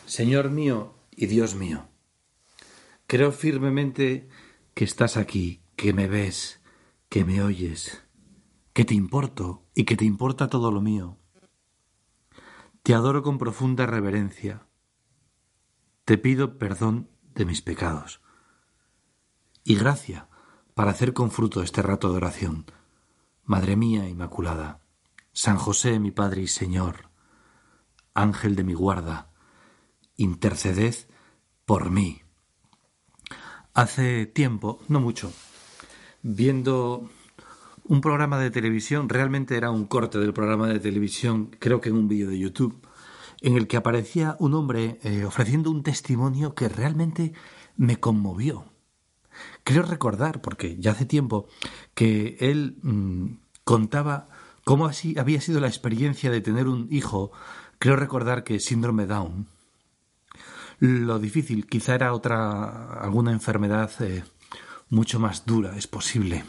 Señor mío y Dios mío, creo firmemente que estás aquí, que me ves, que me oyes, que te importo y que te importa todo lo mío. Te adoro con profunda reverencia. Te pido perdón de mis pecados y gracia para hacer con fruto este rato de oración. Madre mía Inmaculada, San José, mi Padre y Señor, Ángel de mi guarda, interceded por mí. Hace tiempo, no mucho, viendo un programa de televisión, realmente era un corte del programa de televisión, creo que en un vídeo de YouTube, en el que aparecía un hombre ofreciendo un testimonio que realmente me conmovió. Creo recordar, porque ya hace tiempo, que él contaba cómo así había sido la experiencia de tener un hijo. Creo recordar que síndrome Down. Lo difícil, quizá era alguna enfermedad mucho más dura, es posible.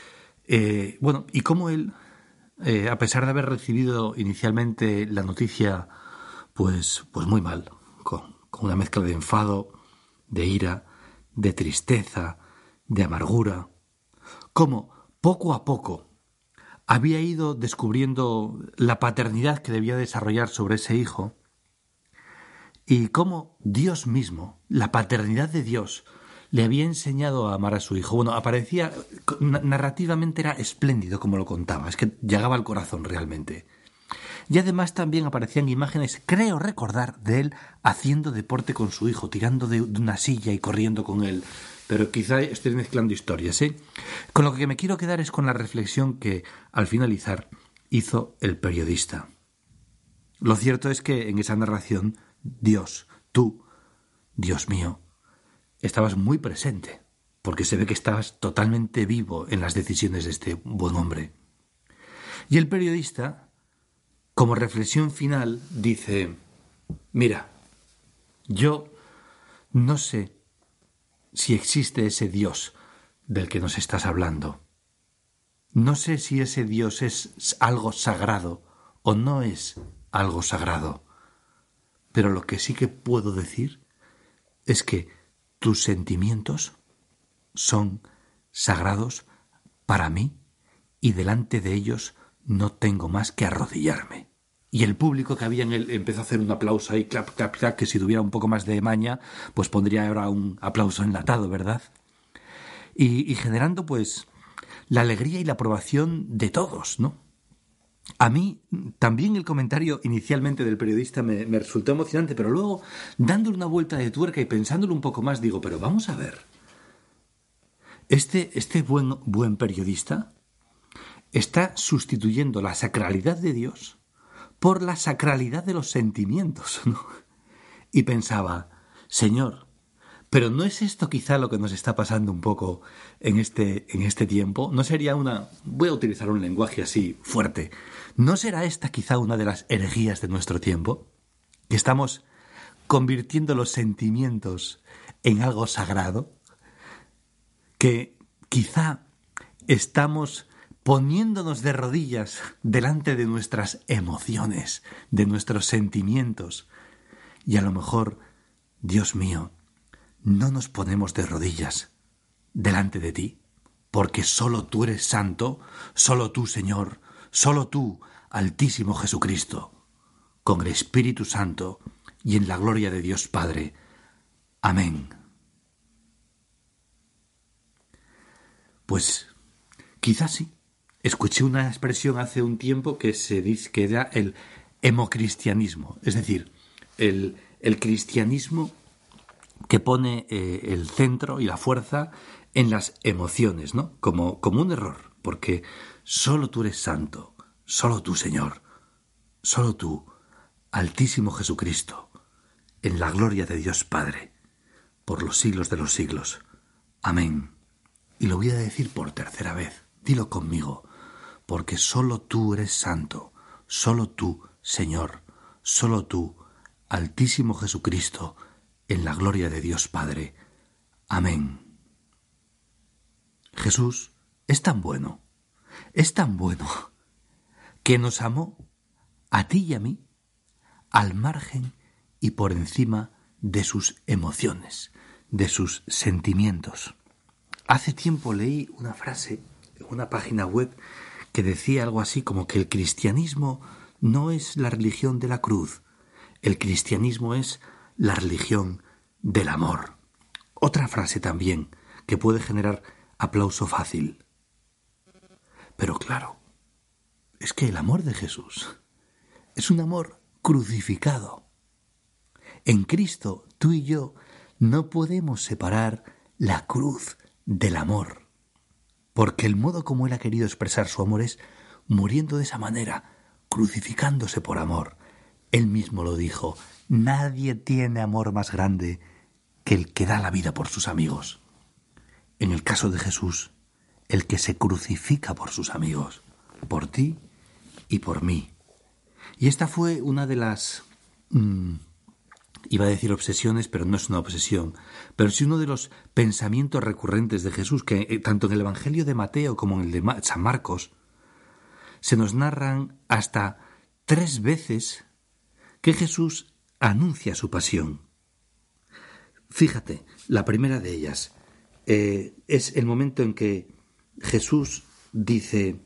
Y cómo él, a pesar de haber recibido inicialmente la noticia, pues muy mal, con una mezcla de enfado, de ira, de tristeza, de amargura, cómo poco a poco había ido descubriendo la paternidad que debía desarrollar sobre ese hijo, y cómo Dios mismo, la paternidad de Dios, le había enseñado a amar a su hijo. Bueno, aparecía, narrativamente era espléndido como lo contaba, es que llegaba al corazón realmente. Y además también aparecían imágenes, creo recordar, de él haciendo deporte con su hijo, tirando de una silla y corriendo con él. Pero quizá estoy mezclando historias, ¿eh? Con lo que me quiero quedar es con la reflexión que, al finalizar, hizo el periodista. Lo cierto es que en esa narración, Dios, tú, Dios mío, estabas muy presente, porque se ve que estabas totalmente vivo en las decisiones de este buen hombre. Y el periodista, como reflexión final, dice: mira, yo no sé si existe ese Dios del que nos estás hablando. No sé si ese Dios es algo sagrado o no es algo sagrado. Pero lo que sí que puedo decir es que tus sentimientos son sagrados para mí y delante de ellos no tengo más que arrodillarme. Y el público que había en él empezó a hacer un aplauso ahí, clap, clap, clap, que si tuviera un poco más de maña, pues pondría ahora un aplauso enlatado, ¿verdad? Y generando, pues, la alegría y la aprobación de todos, ¿no? A mí también el comentario inicialmente del periodista me resultó emocionante, pero luego, dándole una vuelta de tuerca y pensándolo un poco más, digo, pero vamos a ver. Este buen periodista está sustituyendo la sacralidad de Dios por la sacralidad de los sentimientos, ¿no? Y pensaba, Señor, pero ¿no es esto quizá lo que nos está pasando un poco en este tiempo? ¿No sería voy a utilizar un lenguaje así fuerte, ¿no será esta quizá una de las herejías de nuestro tiempo? Que estamos convirtiendo los sentimientos en algo sagrado, que quizá estamos poniéndonos de rodillas delante de nuestras emociones, de nuestros sentimientos, y a lo mejor, Dios mío, no nos ponemos de rodillas delante de ti, porque solo tú eres santo, solo tú, Señor, solo tú, Altísimo Jesucristo, con el Espíritu Santo y en la gloria de Dios Padre. Amén. Pues quizás sí. Escuché una expresión hace un tiempo que se dice que era el hemocristianismo, es decir, el cristianismo que pone el centro y la fuerza en las emociones, ¿no? Como un error, porque solo tú eres santo, solo tú, Señor, solo tú, Altísimo Jesucristo, en la gloria de Dios Padre, por los siglos de los siglos. Amén. Y lo voy a decir por tercera vez, dilo conmigo, porque solo tú eres santo, solo tú, Señor, solo tú, Altísimo Jesucristo, en la gloria de Dios Padre. Amén. Jesús es tan bueno, que nos amó a ti y a mí al margen y por encima de sus emociones, de sus sentimientos. Hace tiempo leí una frase en una página web que decía algo así como que el cristianismo no es la religión de la cruz, el cristianismo es la religión del amor. Otra frase también que puede generar aplauso fácil. Pero claro, es que el amor de Jesús es un amor crucificado. En Cristo, tú y yo no podemos separar la cruz del amor, porque el modo como Él ha querido expresar su amor es muriendo de esa manera, crucificándose por amor. Él mismo lo dijo, nadie tiene amor más grande que el que da la vida por sus amigos. En el caso de Jesús, el que se crucifica por sus amigos, por ti y por mí. Y esta fue una de las... iba a decir obsesiones, pero no es una obsesión, pero sí uno de los pensamientos recurrentes de Jesús, que tanto en el Evangelio de Mateo como en el de San Marcos, se nos narran hasta 3 veces que Jesús anuncia su pasión. Fíjate, la primera de ellas es el momento en que Jesús dice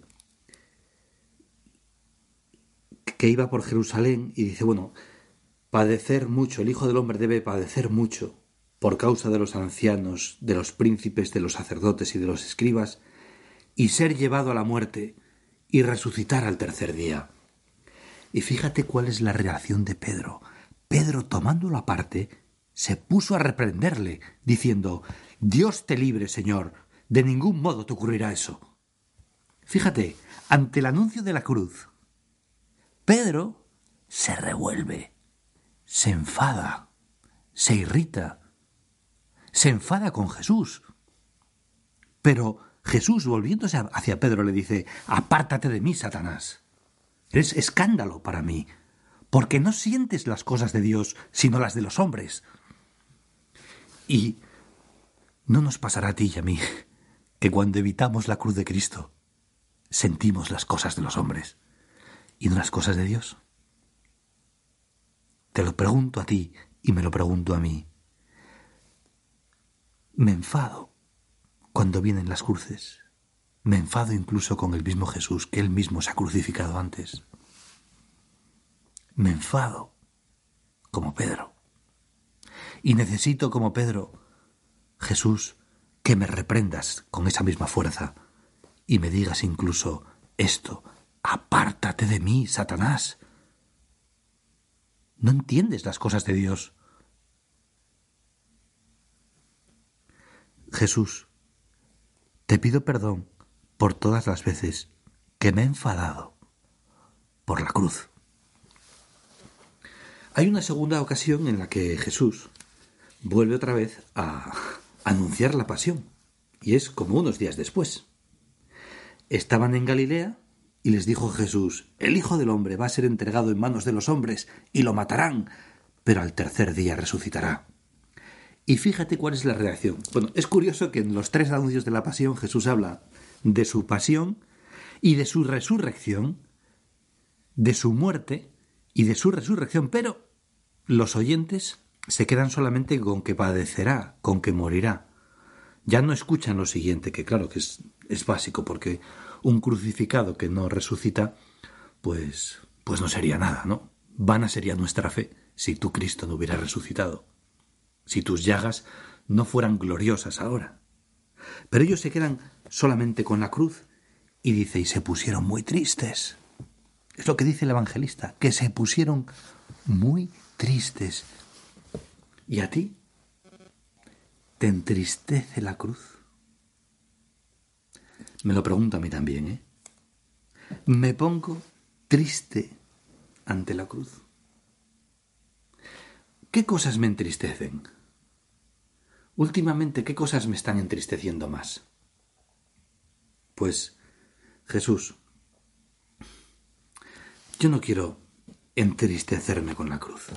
que iba por Jerusalén y dice, bueno, padecer mucho, el Hijo del Hombre debe padecer mucho por causa de los ancianos, de los príncipes, de los sacerdotes y de los escribas, y ser llevado a la muerte y resucitar al tercer día. Y fíjate cuál es la reacción de Pedro. Pedro, tomándolo aparte, se puso a reprenderle, diciendo, Dios te libre, Señor, de ningún modo te ocurrirá eso. Fíjate, ante el anuncio de la cruz, Pedro se revuelve, se enfada, se irrita, se enfada con Jesús. Pero Jesús, volviéndose hacia Pedro, le dice, apártate de mí, Satanás. Eres escándalo para mí, porque no sientes las cosas de Dios, sino las de los hombres. Y no nos pasará a ti y a mí que cuando evitamos la cruz de Cristo, sentimos las cosas de los hombres y no las cosas de Dios. Te lo pregunto a ti y me lo pregunto a mí. Me enfado cuando vienen las cruces. Me enfado incluso con el mismo Jesús, que Él mismo se ha crucificado antes. Me enfado como Pedro. Y necesito, como Pedro, Jesús, que me reprendas con esa misma fuerza y me digas incluso esto, apártate de mí, Satanás. No entiendes las cosas de Dios. Jesús, te pido perdón por todas las veces que me he enfadado por la cruz. Hay una segunda ocasión en la que Jesús vuelve otra vez a anunciar la pasión, y es como unos días después. Estaban en Galilea y les dijo Jesús, el Hijo del Hombre va a ser entregado en manos de los hombres y lo matarán, pero al tercer día resucitará. Y fíjate cuál es la reacción. Bueno, es curioso que en los 3 anuncios de la pasión Jesús habla de su pasión y de su resurrección, de su muerte y de su resurrección, pero los oyentes se quedan solamente con que padecerá, con que morirá. Ya no escuchan lo siguiente, que claro que es básico, porque un crucificado que no resucita, pues no sería nada, ¿no? Vana sería nuestra fe si tú, Cristo, no hubieras resucitado, si tus llagas no fueran gloriosas ahora. Pero ellos se quedan solamente con la cruz y dice, y se pusieron muy tristes. Es lo que dice el evangelista, que se pusieron muy tristes. ¿Y a ti? ¿Te entristece la cruz? Me lo pregunto a mí también, ¿eh? Me pongo triste ante la cruz. ¿Qué cosas me entristecen? Últimamente, ¿qué cosas me están entristeciendo más? Pues, Jesús, yo no quiero entristecerme con la cruz.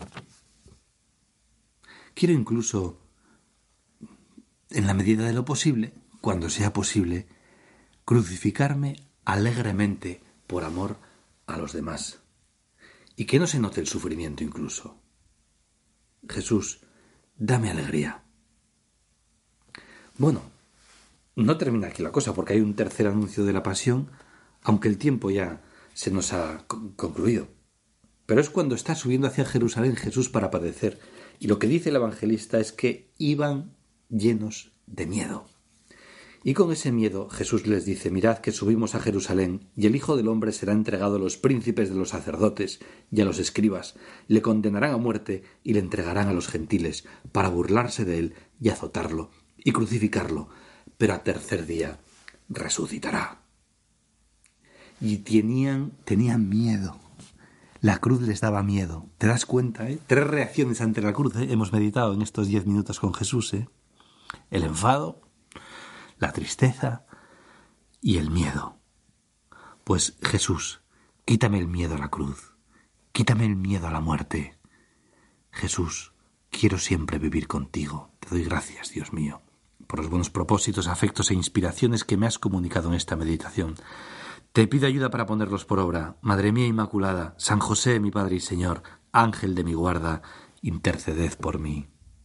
Quiero incluso, en la medida de lo posible, cuando sea posible, crucificarme alegremente por amor a los demás. Y que no se note el sufrimiento incluso. Jesús, dame alegría. Bueno, no termina aquí la cosa, porque hay un tercer anuncio de la pasión, aunque el tiempo ya se nos ha concluido. Pero es cuando está subiendo hacia Jerusalén Jesús para padecer, y lo que dice el evangelista es que iban llenos de miedo. Y con ese miedo Jesús les dice: mirad que subimos a Jerusalén, y el Hijo del Hombre será entregado a los príncipes de los sacerdotes y a los escribas, le condenarán a muerte y le entregarán a los gentiles, para burlarse de él y azotarlo y crucificarlo, pero al tercer día resucitará. Y tenían miedo. La cruz les daba miedo. ¿Te das cuenta? 3 reacciones ante la cruz. Hemos meditado en estos 10 minutos con Jesús. El enfado, la tristeza y el miedo. Pues Jesús, quítame el miedo a la cruz. Quítame el miedo a la muerte. Jesús, quiero siempre vivir contigo. Te doy gracias, Dios mío, por los buenos propósitos, afectos e inspiraciones que me has comunicado en esta meditación. Te pido ayuda para ponerlos por obra. Madre mía Inmaculada, San José, mi Padre y Señor, Ángel de mi guarda, interceded por mí.